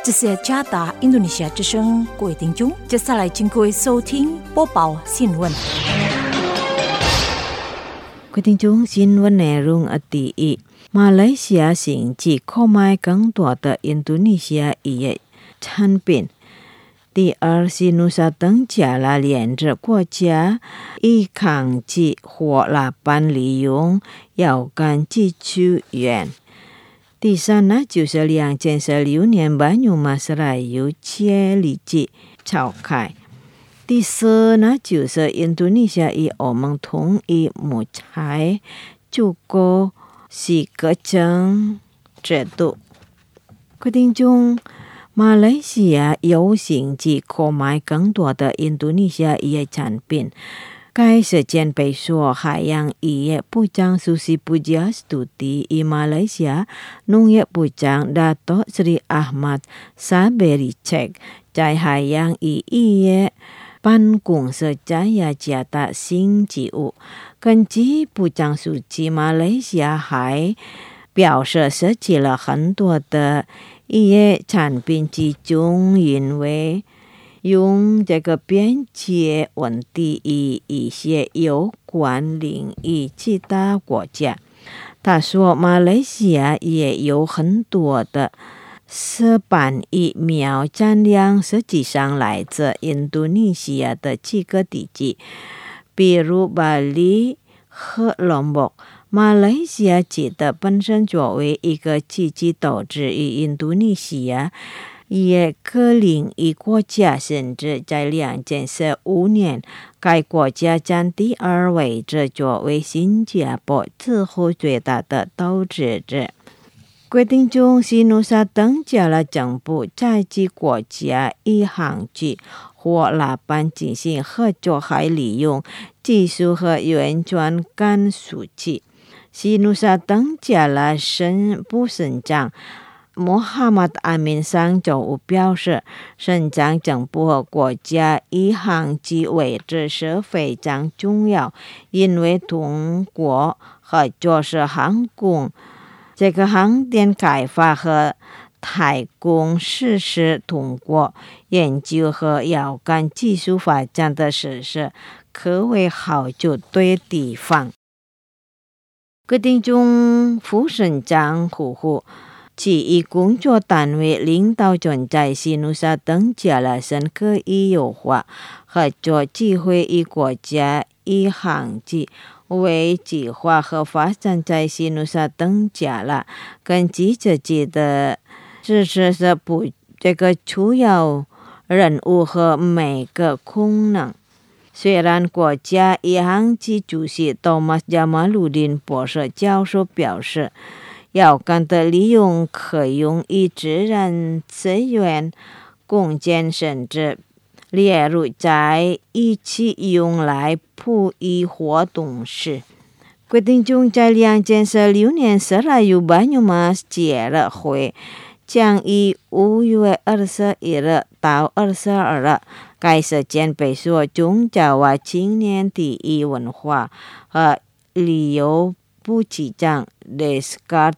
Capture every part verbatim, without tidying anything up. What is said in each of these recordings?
这是加达印度尼西亚之声，各位听众，接下来请各位收听播报新闻。 各位听众，新闻内容的第一，马来西亚经济购买更多的印度尼西亚业产品。第二是努沙登加拉连着国家以抗击或拉班利用有关技术源。第三呢，就是两千十六年八月马斯拉有切立即召开。第四呢，就是印度尼西亚与欧盟同意木材出口是各种制度。规定中，马来西亚有经济购买更多的印度尼西亚业产品。该事件被说海洋业部长苏西布加斯图蒂与马来西亚农业部长达多斯里阿玛萨贝里切在海洋业办公室在雅加达星期五，根据部长书记，马来西亚还表示设计了很多的业产品，其中因为用这个边界问题与一些有关领域其他国家。他说，马来西亚也有很多的石板疫苗产量实际上来自印度尼西亚的几个地区，比如巴黎和龙博。马来西亚记得本身作为一个积极投资于印度尼西亚也各领域国家，甚至在两千十五年，该国家占第二位置，作为新加坡之后最大的投资者。规定中，是努沙登加拉政府在其国家以航机或拉班进行合作，还利用技术和原传感数据。是努沙登加拉省部省长穆罕默德阿明上周五表示，省长政府和国家以航机位置是非常重要，因为通过合作是航空这个航电开发和太空实施，通过研究和有关技术发展的实施，可为好就对地方。决定中，副省长呼呼其以工作单位领导人在西努沙登加拉省可以优化合作机会，与国家以航机为计划和发展在西努沙登加拉跟记者记的支持是不这个主要任务和每个功能。虽然国家以航机主席多马斯加马鲁丁博士教授表示，有关的利用可用于自然资源共建，甚至例如在一起用来普及活动时。决定中在两千十六年十二月八日马节日会将于五月二十一日到二十二日。该事件被说宗教和青年第一文化和旅游部长长 Descar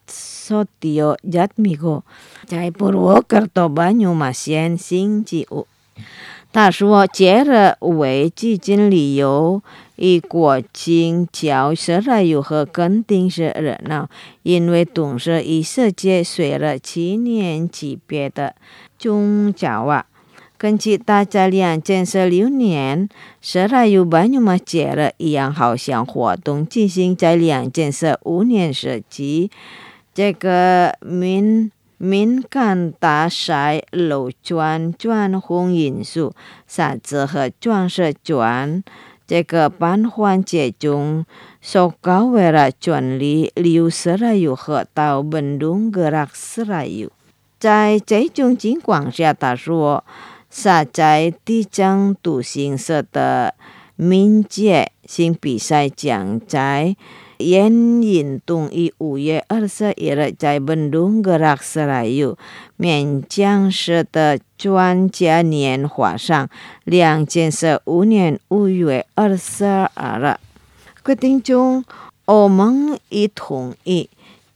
Sotio Jatmiko 在布鲁克多巴纽马县星期五，他说节日为基金旅游与国庆较十二月和肯定是热闹，因为同时以世界随了七年级别的宗教啊。根据大家两千十六年十二月八日嘛节日一样，好像活动进行在两千十五年时期，这个民民间大赛流转转红因素沙子和装饰转这个办环节中受高为了专利六十二月和到本东格拉十二月。在这种情况下，他说萨在地震独行社的民间性比赛将在延印东于五月二十一日在本东格拉十二月面将式的专家年华上，两千十五年五月二十二日决定中，欧盟已同意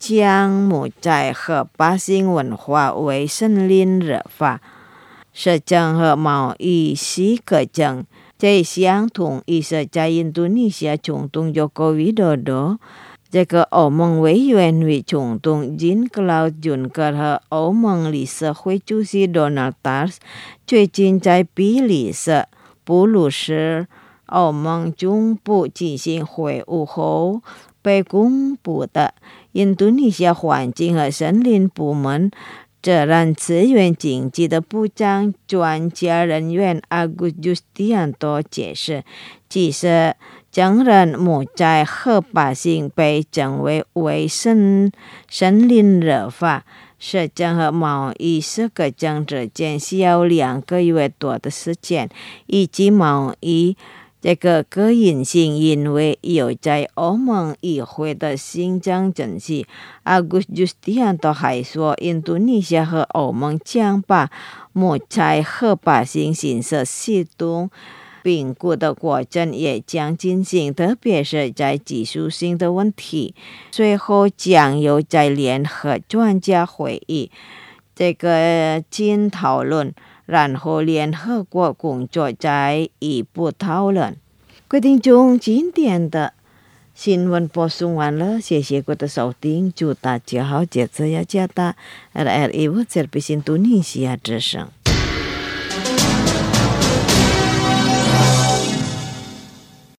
将木材和百姓文化为森林热化，是将和贸易是个将。这相同意是在印度尼西亚冲动Joko Widodo， 这个欧盟委员会冲动 Jean-Claude Juncker 和欧盟理事会主席 Donald Tusk 最近在比利时布鲁斯欧盟总部进行会晤后被公布的。印度尼西亚环境和森林部门自然资源经济的部长专家人员 Agus Justianto 解释，即使将人木材和百姓被称为为森森林热化，是将和贸易是个将之间需要两个月多的时间，以及贸易这个个人性，因为有在欧盟议会的新疆政治。Agus Justianto 还说，印度尼西亚和欧盟将把木材和百姓形式适度评估的过程也将进行，特别是在技术性的问题。最后将有在联合专家会议这个进讨论，然后联合国工作再一步讨论。各位听众，今天的新闻播送完了，谢谢各位的收听，祝大家好，接着要加大 R R I Voice Service Indonesia之声。